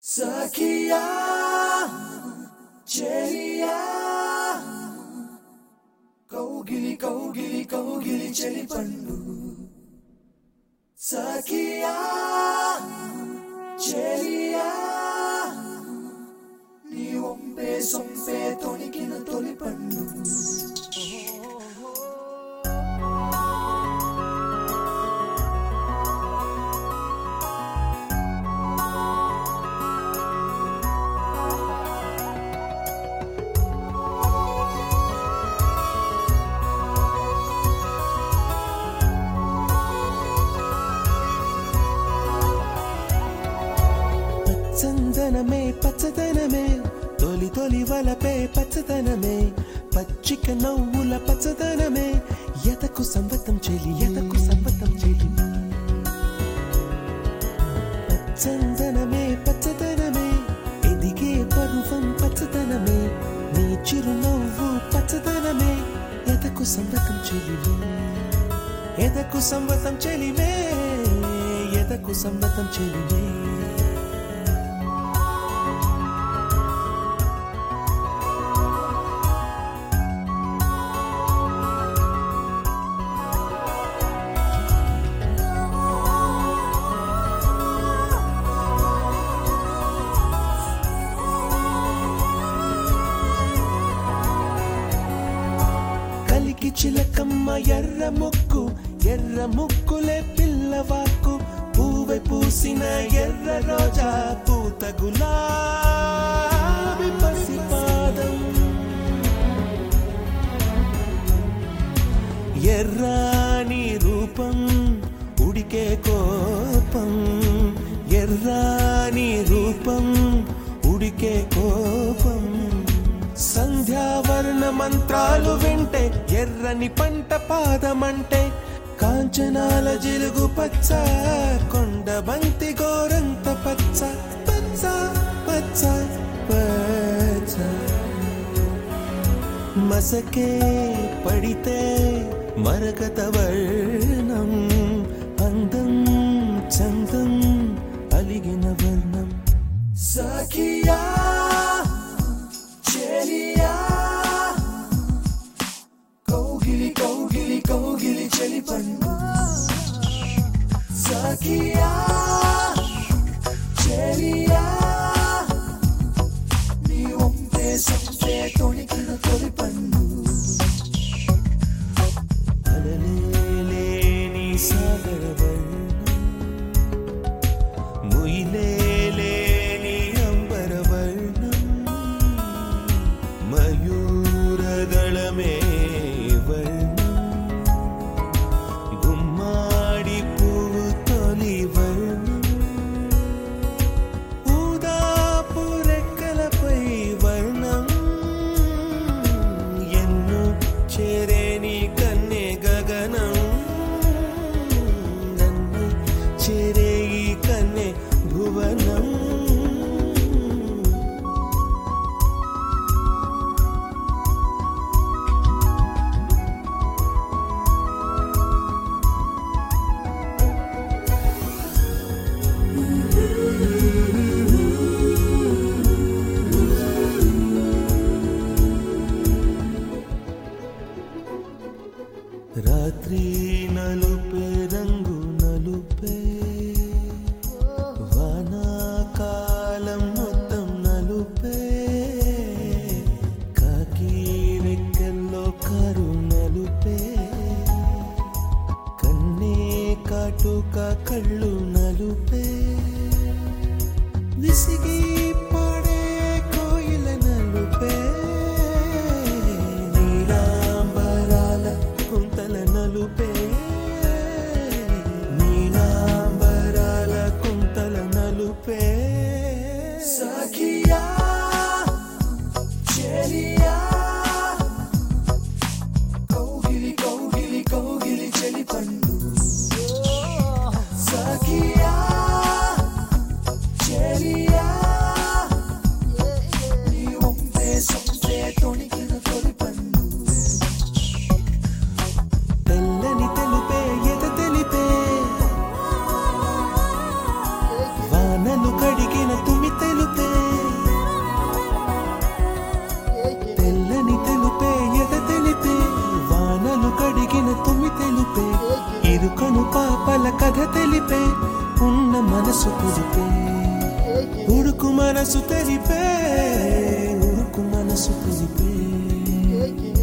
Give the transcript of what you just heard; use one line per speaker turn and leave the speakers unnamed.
సఖియా చెలియా కౌగిలి కౌగిలి కౌగిలి చెలి పండు సఖియా చెలియా నీ ఒంపే సొంపే తొణికిన తొలి పండు
చందనమే పచ్చదనమే తొలి తొలి వలపే పచ్చదనమే పచ్చిక నవ్వుల పచ్చదనమే ఎతకు సంవతం చెలి చందనమే పచ్చదనమే ఎదిగే పరువం పచ్చదనమే నీ చిరునవ్వు పచ్చదనమే ఎతకు సంవతం చెలిమే ఎదకు సంవతం చెలిమే ఎదకు సంవతం చెలిమే చిలకమ్మ ఎర్ర ముక్కులే పిల్లవాకు పూవై పూసిన ఎర్ర రోజా పూత గులాబీ పసిపాదం ఎర్రాని రూపం ఉడికే కోపం ఎర్రాని రూపం ఉడికే కోపం సంధ్యావర్ణ మంత్రాలు వింటే ఎర్రని పంట పాదమంటే కాంచనాల జిలుగు పచ్చ కొండ బంతి గోరంత పచ్చ పచ్చ పచ్చ పచ్చ మసకే పడితే మరకత వర్ణం అందం చందం అలిగిన వర్ణం
సఖియా చెలియా కౌగిలి కౌగిలి కౌగిలి చెలి పండు సఖియా చెలియా నీ ఒంపే సొంపే తొణికిన తొలి పండు
అలలేని సాగర వర్ణం ముయిలేని అంబర వర్ణం మయూరదళమే వర్ణం గుమ్మాడి పువ్వు తొలి వర్ణం ఊదాపు రెక్కలపై వర్ణం ఎన్ను చేరేని కన్నె గగనం నన్ను చేరే ఈ కన్నె భువనం రాత్రి నలుపే రంగు నలుపే వానాకాలం మొత్తం నలుపే కాకి రెక్కల్లో కారు నలుపే కన్నే కాటుక కళ్ళు నలుపే విసిగి పాడే కోయిల నలుపే కుంతల నలుపే నీలాంబరాల కుంతల నలుపే
సఖియా చెలియా కౌగిలి కౌగిలి కౌగిలి చెలి పండు సఖియా చెలియా నీ ఒంపే సొంపే తొణికిన తొలి పండు
తెల్లని తెలుపే ఎద తెలిపే వానలు కడిగిన తుమి తెలు మనసు తెలిపే ఉరుకు మనసు తెలిపే